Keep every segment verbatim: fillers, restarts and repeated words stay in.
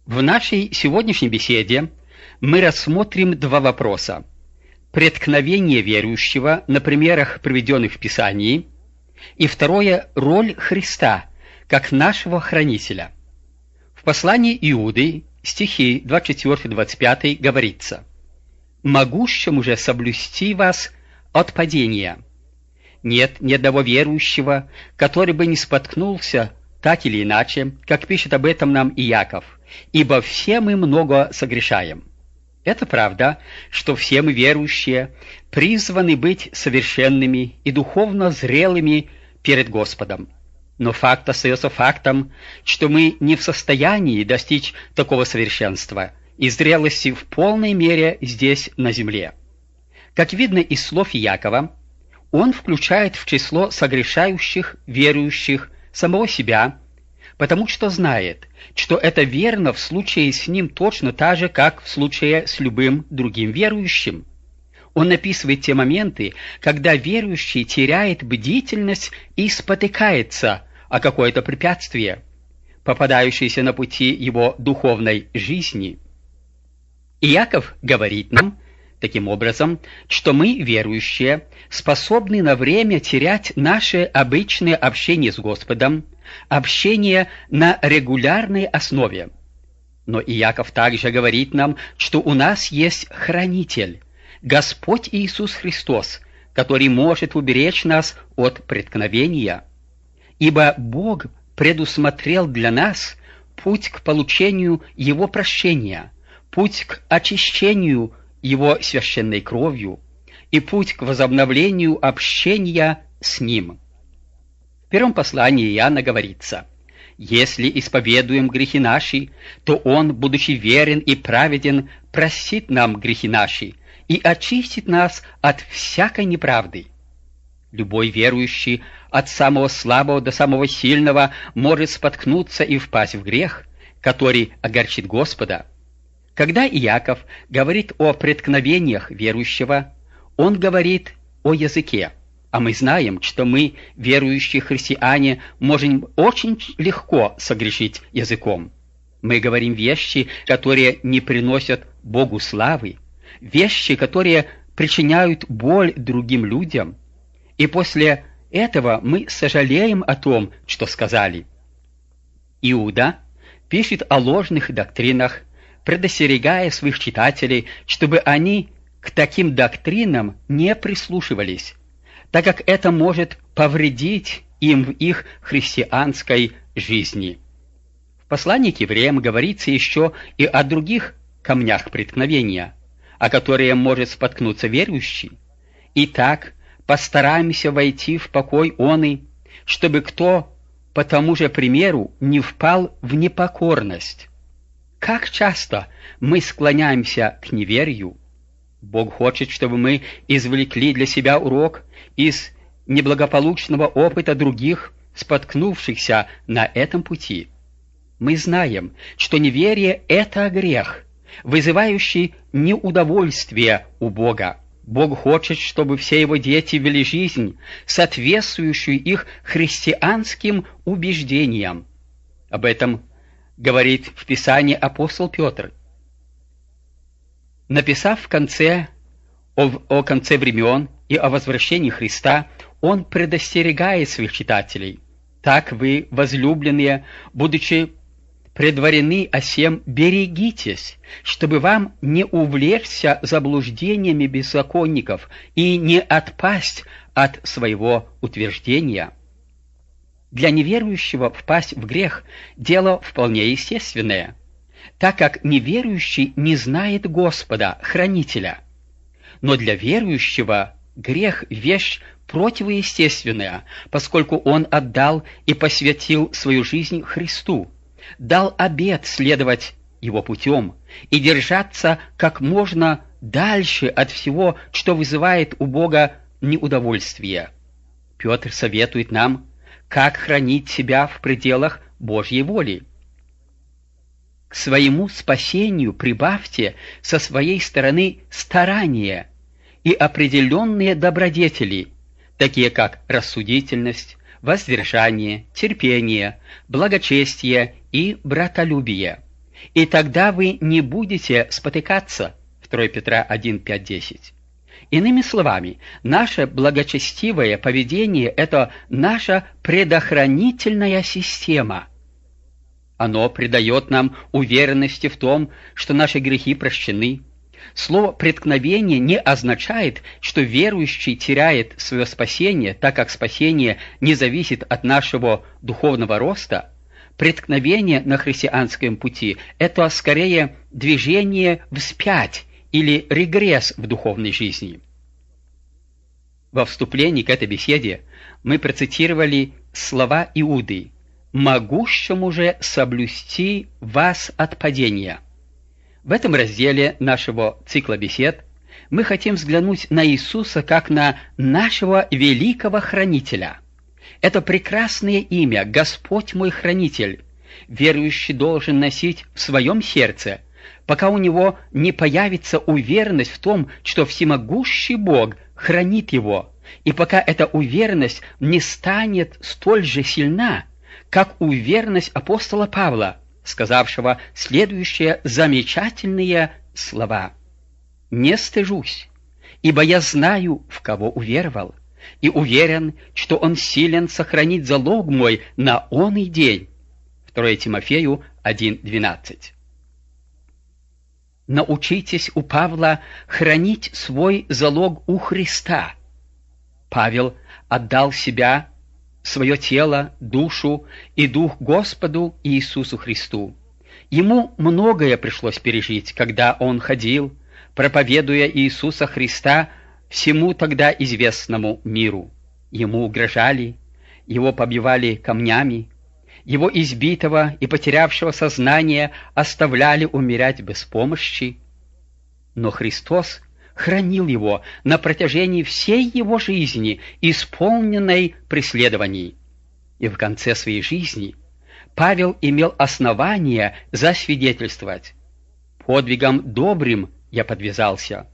В нашей сегодняшней беседе мы рассмотрим два вопроса: преткновение верующего на примерах, приведенных в Писании, и второе — роль Христа как нашего хранителя. В послании Иуды, стихи двадцать четыре двадцать пять, говорится: «Могущему же соблюсти вас от падения. Нет ни одного верующего, который бы не споткнулся так или иначе, как пишет об этом нам Иаков, ибо все мы много согрешаем». Это правда, что все мы, верующие, призваны быть совершенными и духовно зрелыми перед Господом. Но факт остается фактом, что мы не в состоянии достичь такого совершенства и зрелости в полной мере здесь, на земле. Как видно из слов Иакова, он включает в число согрешающих верующих самого себя, потому что знает, что это верно в случае с ним точно так же, как в случае с любым другим верующим. Он описывает те моменты, когда верующий теряет бдительность и спотыкается о какое-то препятствие, попадающееся на пути его духовной жизни. Иаков говорит нам, таким образом, что мы, верующие, способны на время терять наше обычное общение с Господом, общение на регулярной основе. Но Иаков также говорит нам, что у нас есть хранитель, Господь Иисус Христос, который может уберечь нас от преткновения. Ибо Бог предусмотрел для нас путь к получению Его прощения, путь к очищению Его священной кровью и путь к возобновлению общения с Ним. В первом послании Иоанна говорится: «Если исповедуем грехи наши, то Он, будучи верен и праведен, простит нам грехи наши и очистит нас от всякой неправды». Любой верующий, от самого слабого до самого сильного, может споткнуться и впасть в грех, который огорчит Господа. Когда Иаков говорит о преткновениях верующего, он говорит о языке. А мы знаем, что мы, верующие христиане, можем очень легко согрешить языком. Мы говорим вещи, которые не приносят Богу славы, вещи, которые причиняют боль другим людям. И после этого мы сожалеем о том, что сказали. Иуда пишет о ложных доктринах, предостерегая своих читателей, чтобы они к таким доктринам не прислушивались, так как это может повредить им в их христианской жизни. В послании к евреям говорится еще и о других камнях преткновения, о которые может споткнуться верующий. Итак, постараемся войти в покой оный, чтобы кто по тому же примеру не впал в непокорность. Как часто мы склоняемся к неверию? Бог хочет, чтобы мы извлекли для себя урок из неблагополучного опыта других, споткнувшихся на этом пути. Мы знаем, что неверие — это грех, вызывающий неудовольствие у Бога. Бог хочет, чтобы все Его дети вели жизнь, соответствующую их христианским убеждениям. Об этом говорит в Писании апостол Петр. Написав в конце о, о конце времен и о возвращении Христа, он предостерегает своих читателей: «Так вы, возлюбленные, будучи предварены о сем, берегитесь, чтобы вам не увлечься заблуждениями беззаконников и не отпасть от своего утверждения». Для неверующего впасть в грех – дело вполне естественное, так как неверующий не знает Господа, Хранителя. Но для верующего грех – вещь противоестественная, поскольку он отдал и посвятил свою жизнь Христу, дал обет следовать Его путем и держаться как можно дальше от всего, что вызывает у Бога неудовольствие. Петр советует нам, как хранить себя в пределах Божьей воли. К своему спасению прибавьте со своей стороны старания и определенные добродетели, такие как рассудительность, воздержание, терпение, благочестие и братолюбие. и тогда вы не будете спотыкаться. второе Петра один, пять, десять. Иными словами, наше благочестивое поведение – это наша предохранительная система. Оно придает нам уверенности в том, что наши грехи прощены. Слово «преткновение» не означает, что верующий теряет свое спасение, так как спасение не зависит от нашего духовного роста. Преткновение на христианском пути – это скорее движение вспять или регресс в духовной жизни. Во вступлении к этой беседе мы процитировали слова Иуды: «Могущему же соблюсти вас от падения». В этом разделе нашего цикла бесед мы хотим взглянуть на Иисуса как на нашего великого хранителя. Это прекрасное имя «Господь мой хранитель» верующий должен носить в своем сердце, пока у него не появится уверенность в том, что всемогущий Бог хранит его, и пока эта уверенность не станет столь же сильна, как уверенность апостола Павла, сказавшего следующие замечательные слова: «Не стыжусь, ибо я знаю, в кого уверовал, и уверен, что он силен сохранить залог мой на оный день». второе Тимофею один, двенадцать. Научитесь у Павла хранить свой залог у Христа. Павел отдал себя, свое тело, душу и дух Господу Иисусу Христу. Ему многое пришлось пережить, когда он ходил, проповедуя Иисуса Христа всему тогда известному миру. Ему угрожали, его побивали камнями, его избитого и потерявшего сознание оставляли умирать без помощи. Но Христос хранил его на протяжении всей его жизни, исполненной преследований. И в конце своей жизни Павел имел основание засвидетельствовать: «Подвигом добрым я подвязался,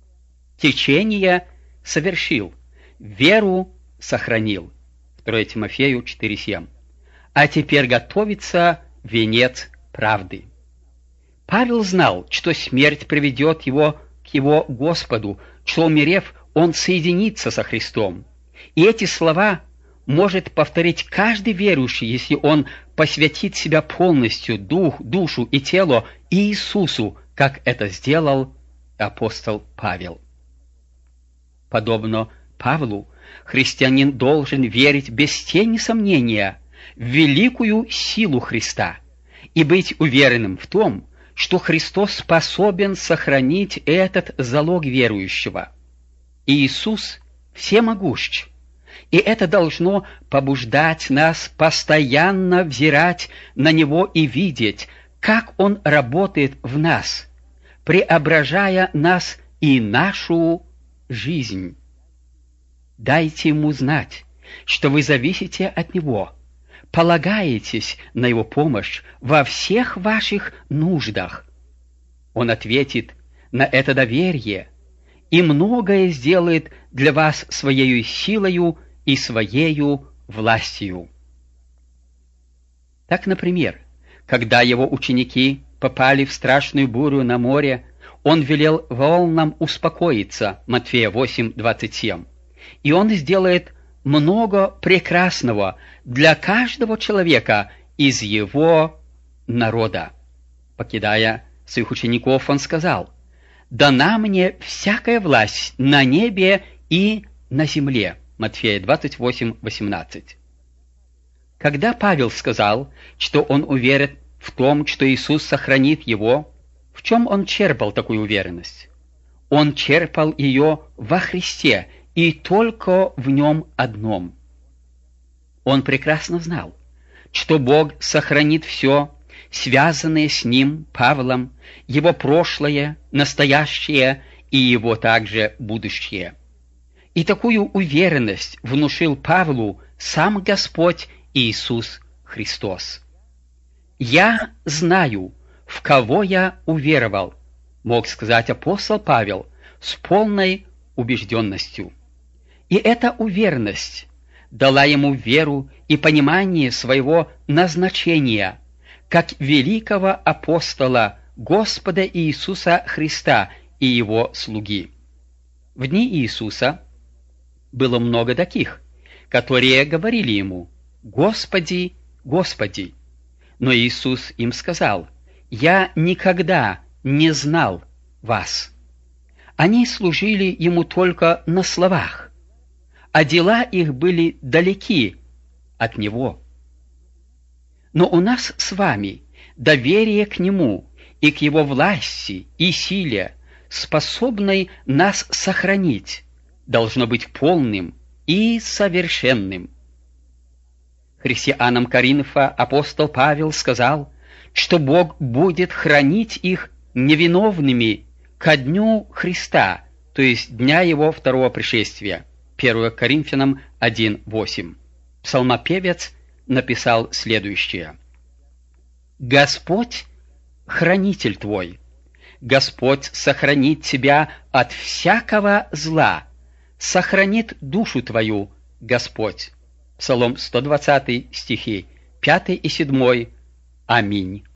течение совершил, веру сохранил». второе Тимофею четыре, семь. А теперь готовится венец правды. Павел знал, что смерть приведет его к его Господу, что, умерев, он соединится со Христом. И эти слова может повторить каждый верующий, если он посвятит себя полностью, дух, душу и тело Иисусу, как это сделал апостол Павел. Подобно Павлу, христианин должен верить без тени сомнения в великую силу Христа и быть уверенным в том, что Христос способен сохранить этот залог верующего. Иисус всемогущ, и это должно побуждать нас постоянно взирать на Него и видеть, как Он работает в нас, преображая нас и нашу жизнь. Дайте Ему знать, что вы зависите от Него, полагаетесь на Его помощь во всех ваших нуждах. Он ответит на это доверие и многое сделает для вас своею силою и своею властью. Так, например, когда его ученики попали в страшную бурю на море, он велел волнам успокоиться, Матфея восемь, двадцать семь, и он сделает много прекрасного для каждого человека из его народа. Покидая своих учеников, он сказал: «Дана мне всякая власть на небе и на земле». Матфея двадцать восемь, восемнадцать. Когда Павел сказал, что он уверен в том, что Иисус сохранит его, в чем он черпал такую уверенность? Он черпал ее во Христе, и только в нем одном. Он прекрасно знал, что Бог сохранит все, связанное с ним, Павлом, его прошлое, настоящее и его также будущее. И такую уверенность внушил Павлу сам Господь Иисус Христос. «Я знаю, в кого я уверовал», мог сказать апостол Павел с полной убежденностью. И эта уверенность дала ему веру и понимание своего назначения, как великого апостола Господа Иисуса Христа и его слуги. В дни Иисуса было много таких, которые говорили ему: «Господи, Господи!» Но Иисус им сказал: «Я никогда не знал вас». Они служили ему только на словах, а дела их были далеки от него. Но у нас с вами доверие к нему и к его власти и силе, способной нас сохранить, должно быть полным и совершенным. Христианам Коринфа апостол Павел сказал, что Бог будет хранить их невиновными ко дню Христа, то есть дня его второго пришествия. первое Коринфянам один восемь. Псалмопевец написал следующее: «Господь — хранитель твой, Господь сохранит тебя от всякого зла, сохранит душу твою, Господь». Псалом сто двадцатый, стихи пятый и седьмой. Аминь.